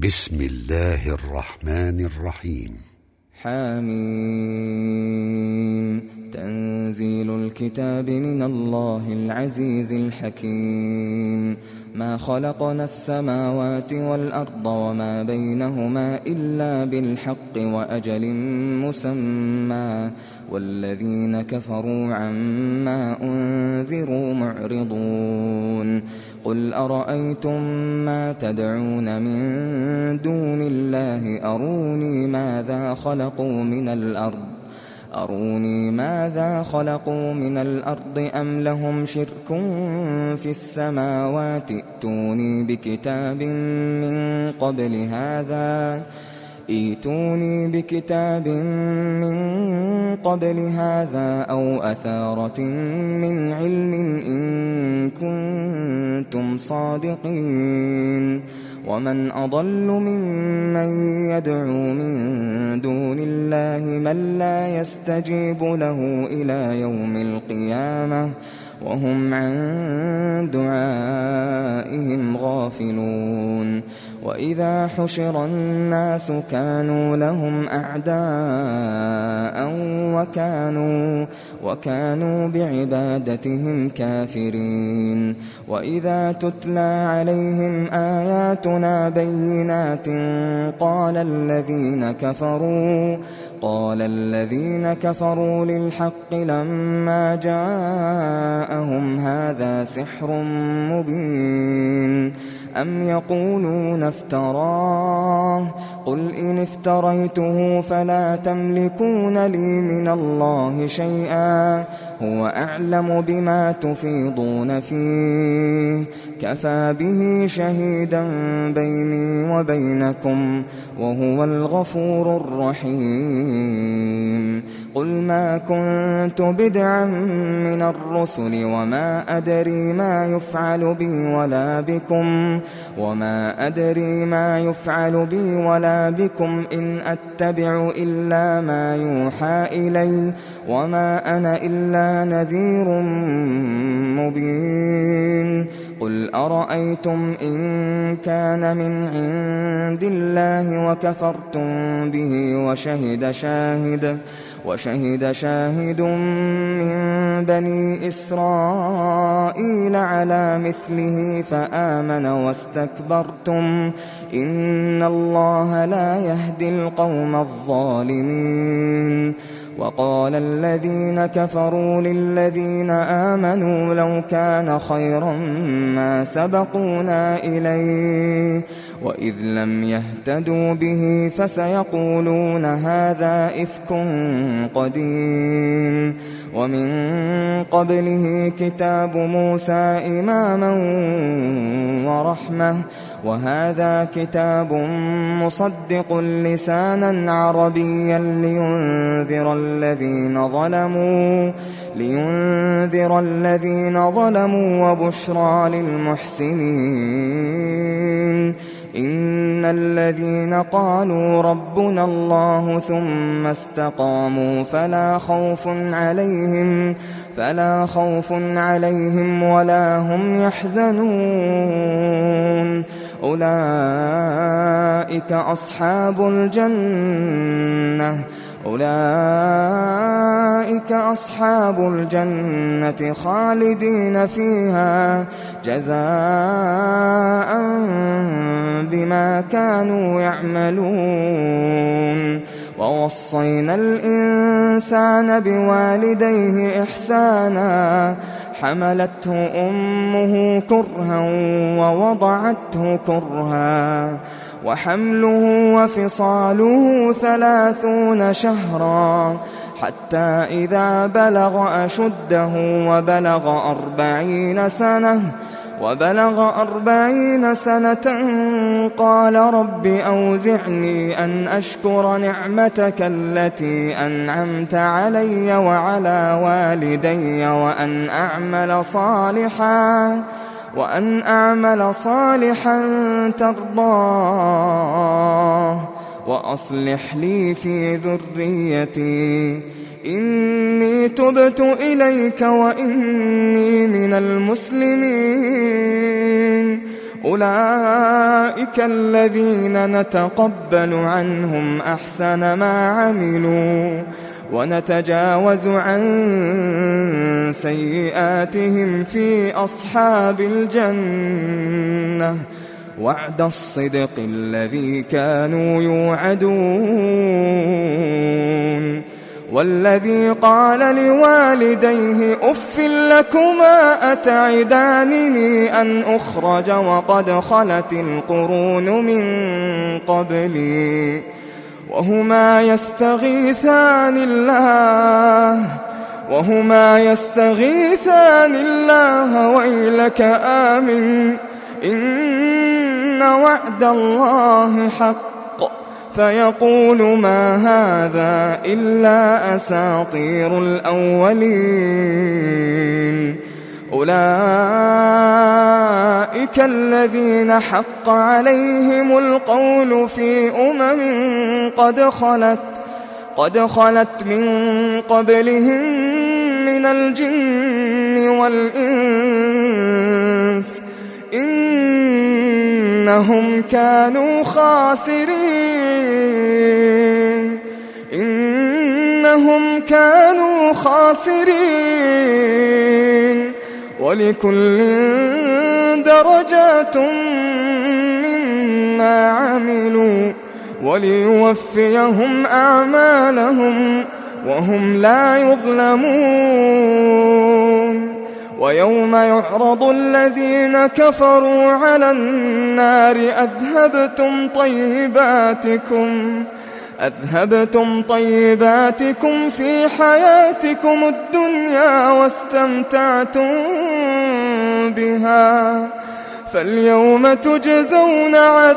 بسم الله الرحمن الرحيم. حميم. تنزيل الكتاب من الله العزيز الحكيم. ما خلقنا السماوات والأرض وما بينهما إلا بالحق وأجل مسمى والذين كفروا عما أنذروا معرضون. قل أرأيتم ما تدعون من دون الله أروني ماذا خلقوا من الأرض أم لهم شرك في السماوات ائتوني بكتاب من قبل هذا أو أثارة من علم إن كنتم صادقين. ومن أضل ممن يدعو من دون الله من لا يستجيب له إلى يوم القيامة وهم عن دعائهم غافلون. وإذا حشر الناس كانوا لهم أعداء وكانوا بعبادتهم كافرين. وإذا تتلى عليهم آياتنا بينات قال الذين كفروا للحق لما جاءهم هذا سحر مبين. أم يقولون افتراه قل إن افتريته فلا تملكون لي من الله شيئا هو أعلم بما تفيضون فيه كفى به شهيدا بيني وبينكم وهو الغفور الرحيم. قل ما كنت بدعا من الرسل وما أدري ما يفعل بي ولا بكم إن أتبع إلا ما يوحى إلي وما أنا إلا نذير مبين. قل أرأيتم إن كان من عند الله وكفرتم به وشهد شاهد من بني إسرائيل على مثله فآمن واستكبرتم إن الله لا يهدي القوم الظالمين. وقال الذين كفروا للذين آمنوا لو كان خيرا ما سبقونا إليه وإذ لم يهتدوا به فسيقولون هذا إفك قديم. ومن قبله كتاب موسى إماما ورحمة وهذا كتاب مصدق لسانا عربيا لينذر الذين ظلموا وبشرى للمحسنين. إن الذين قالوا ربنا الله ثم استقاموا فلا خوف عليهم ولا هم يحزنون. أولئك أصحاب الجنة خالدين فيها جزاء بما كانوا يعملون. ووصينا الإنسان بوالديه إحسانا حملته أمه كرها ووضعته كرها وحمله وفصاله 30 شهرا حتى إذا بلغ أشده وبلغ 40 سنة قال رب أوزعني أن أشكر نعمتك التي أنعمت علي وعلى والدي وأن أعمل صالحا ترضاه وأصلح لي في ذريتي إني تبت إليك وإني من المسلمين. أولئك الذين نتقبل عنهم أحسن ما عملوا ونتجاوز عن سيئاتهم في أصحاب الجنة وعد الصدق الذي كانوا يوعدون. والذي قال لوالديه أف لكما أتعدانني أن أخرج وقد خلت القرون من قبلي وهما يستغيثان الله ويلك آمن إن وعد الله حق فيقول ما هذا إلا أساطير الأولين. أولئك الذين حق عليهم القول في قد خلت من قبلهم من الجن والإنس إنهم كانوا خاسرين ولكل درجات مما عملوا وليوفيهم أعمالهم وهم لا يظلمون. ويوم يعرض الذين كفروا على النار أذهبتم طيباتكم في حياتكم الدنيا واستمتعتم بها فاليوم تجزون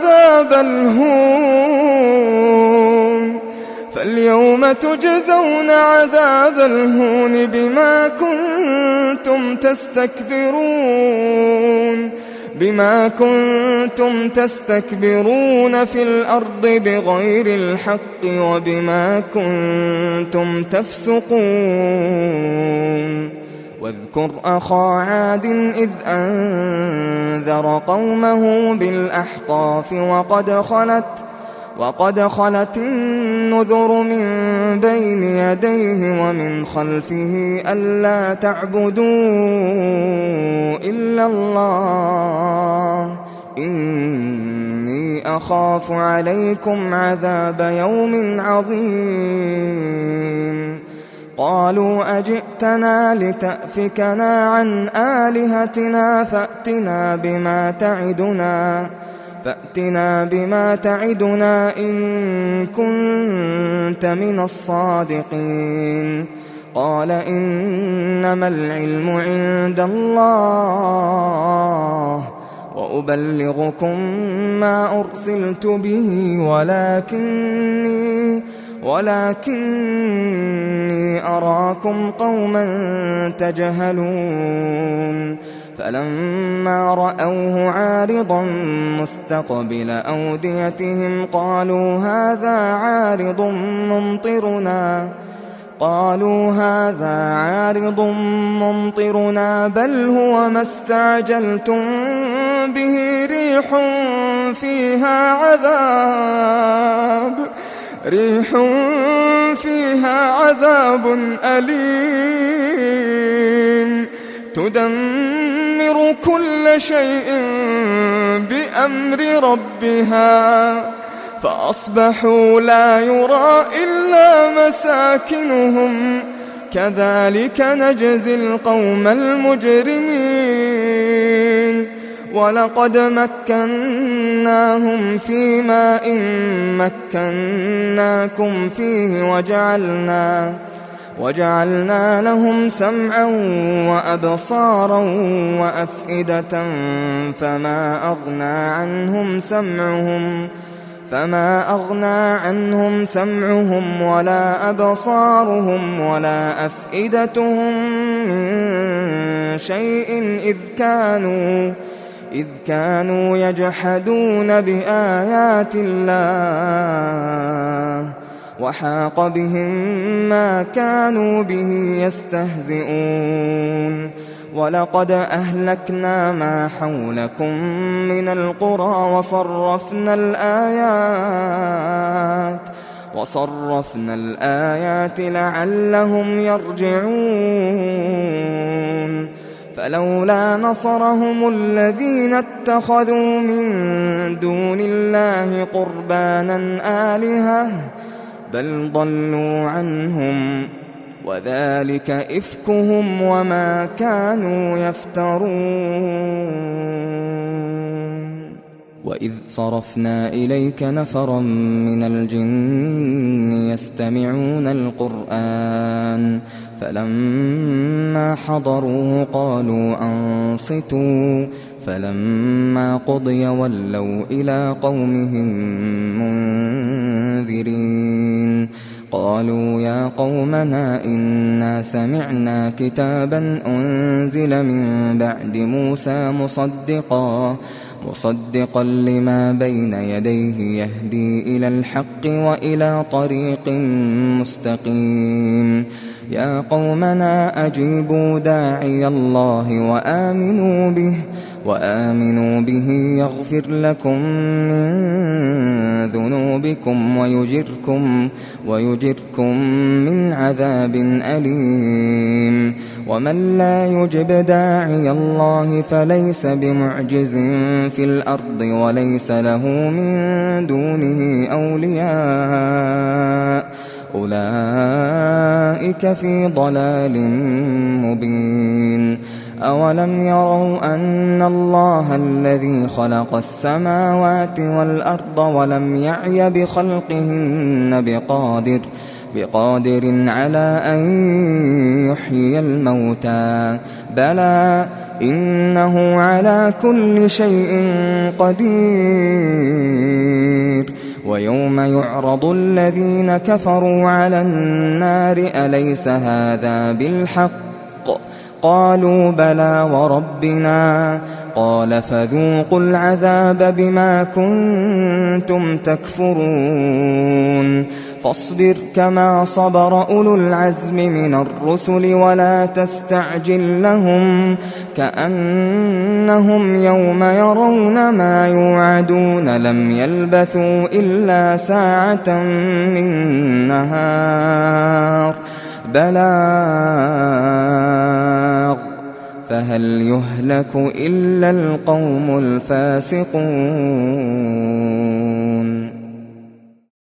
عذاب الهون بما كنتم تستكبرون في الأرض بغير الحق وبما كنتم تفسقون. واذكر أخا عاد إذ أنذر قومه بالأحقاف وقد خلت النذر من بين يديه ومن خلفه ألا تعبدوا إلا الله إني أخاف عليكم عذاب يوم عظيم. قالوا أجئتنا لتأفكنا عن آلهتنا فأتنا بما تعدنا إن كنت من الصادقين. قال إنما العلم عند الله وأبلغكم ما أرسلت به ولكني أراكم قوما تجهلون. فلما رأوه عارضا مستقبل أوديتهم قالوا هذا عارض ممطرنا بل هو ما استعجلتم به ريح فيها عذاب أليم تدمر كل شيء بأمر ربها فأصبحوا لا يرى إلا مساكنهم كذلك نجزي القوم المجرمين. ولقد مكناهم في ماء مكناكم فيه وجعلنا لهم سمعا وأبصارا وأفئدة فما أغنى عنهم سمعهم ولا أبصارهم ولا أفئدتهم من شيء إذ كانوا يجحدون بآيات الله وحاق بهم ما كانوا به يستهزئون. ولقد أهلكنا ما حولكم من القرى وصرفنا الآيات لعلهم يرجعون فلولا نصرهم الذين اتخذوا من دون الله قربانا آلهة بل ضلوا عنهم وذلك إفكهم وما كانوا يفترون. وإذ صرفنا إليك نفرا من الجن يستمعون القرآن فلما حضروه قالوا أنصتوا فلما قضي ولوا إلى قومهم منذرين قالوا يا قومنا إنا سمعنا كتابا أنزل من بعد موسى مصدقا لما بين يديه يهدي إلى الحق وإلى طريق مستقيم يا قومنا أجيبوا داعي الله وآمنوا به يغفر لكم من ذنوبكم ويجركم من عذاب أليم. ومن لا يجب داعي الله فليس بمعجز في الأرض وليس له من دونه أولياء أولئك في ضلال مبين. أولم يروا أن الله الذي خلق السماوات والأرض ولم يعي بخلقهن بقادر على أن يحيي الموتى بلى إنه على كل شيء قدير. ويوم يعرض الذين كفروا على النار أليس هذا بالحق قالوا بلى وربنا قال فذوقوا العذاب بما كنتم تكفرون. فاصبر كما صبر أولو العزم من الرسل ولا تستعجل لهم كأنهم يوم يرون ما يوعدون لم يلبثوا إلا ساعة من نهار بلاغ فهل يهلك إلا القوم الفاسقون.